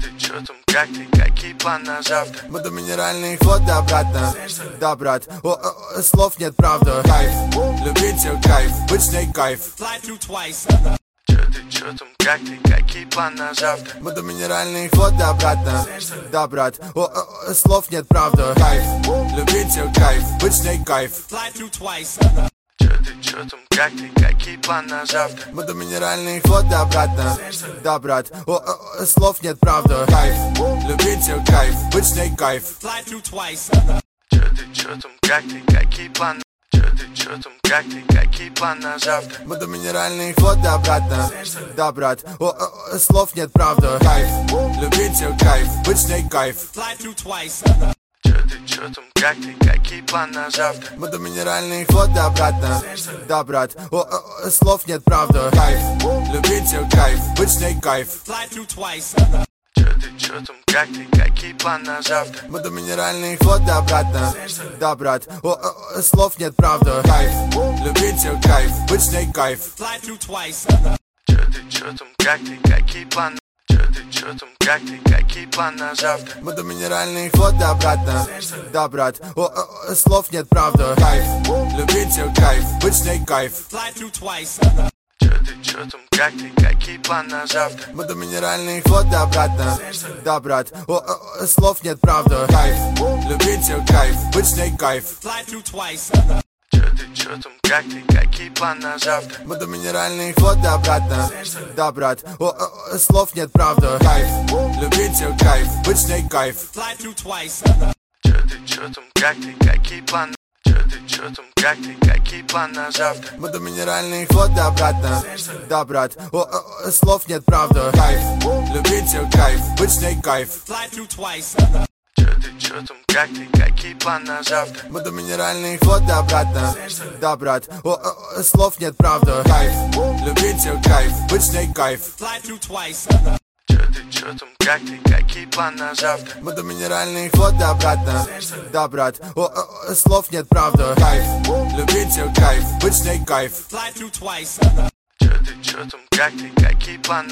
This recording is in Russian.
Чё там, как ты, какие планы на завтра? Буду минеральный ход обратно. Да, брат, слов нет, правда. Кайф, любить все кайф, быть с ней кайф. Чё там, как ты, какие планы на завтра? Буду минеральный ход обратно. Да, брат, слов нет, правда. Кайф, любить все кайф, быть с ней кайф. Чё там, как ты, какие планы на завтра? Буду минеральный ход обратно. Да, брат, слов нет, правда. Кайф, любить все кайф, быть с ней кайф. Чё там, как ты, какие планы? Чё там, как ты, какие планы на завтра? Буду минеральный ход обратно. Да, брат, слов нет, правда. Кайф, любить все кайф, быть с ней кайф. Чё там, как ты, какие планы на завтра? Буду минеральный ход обратно. Да, брат, слов нет, правда. Кайф, любить все кайф, быть с ней кайф. Чё там, как ты, какие планы на завтра? Буду минеральный ход обратно. Да, брат, слов нет, правда. Кайф, любить все кайф, быть с ней кайф. Чё там, как ты, какие планы? Чё там, как ты, какие планы на завтра? Буду минеральный ход обратно. Да, брат, слов нет, правда. Кайф, любить все кайф, быть с ней кайф. Чё там, как ты, какие планы на завтра? Буду минеральный ход обратно. Да, брат, слов нет, правда. Кайф, любить все кайф, быть с ней кайф. Чё там, как ты, какие планы на завтра? Буду минеральный ход обратно. Да, брат, слов нет, правда. Кайф, любить все кайф, быть с ней кайф. Чё там, как ты, какие планы? Чё там, как ты, какие планы на завтра? Буду минеральный ход обратно. Да, брат, слов нет, правда. Кайф, любить все кайф, быть с ней кайф. Чё там, как ты, какие планы на завтра? Буду минеральный ход обратно. Да, брат, слов нет, правда. Кайф, любить все кайф, быть с ней кайф. Чё там, как ты, какие планы на завтра? Буду минеральный ход обратно. Да, брат, слов нет, правда. Кайф, любить все кайф, быть с ней кайф. Чё там, как ты, какие планы?